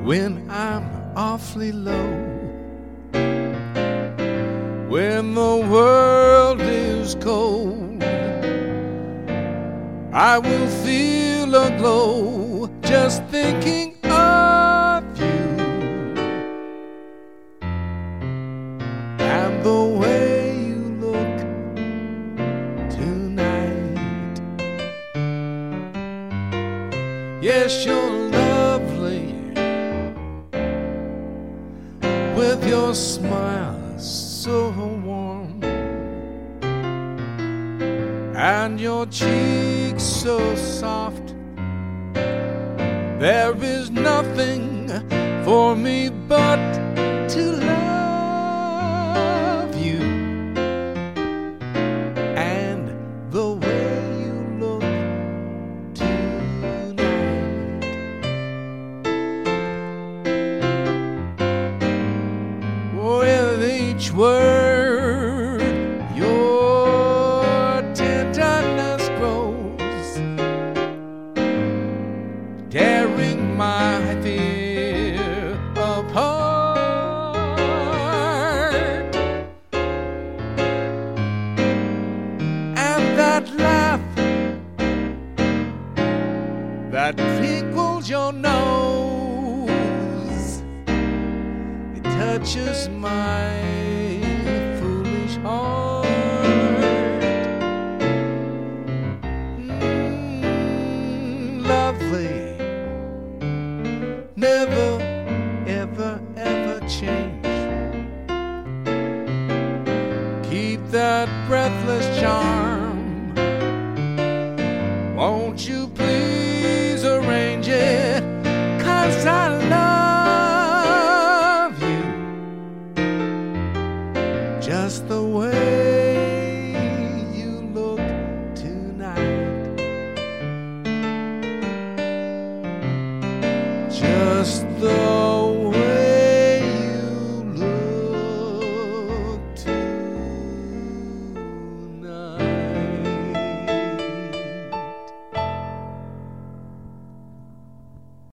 when I'm awfully low, when the world is cold, I will feel a glow just thinking of you and the way you look tonight. Yes, you're lovely with your smile so warm and your cheeks so soft. There is nothing for me but to love you and the way you look tonight. With each word your tenderness grows, tearing my fear apart. And that laugh that tickles your nose, it touches my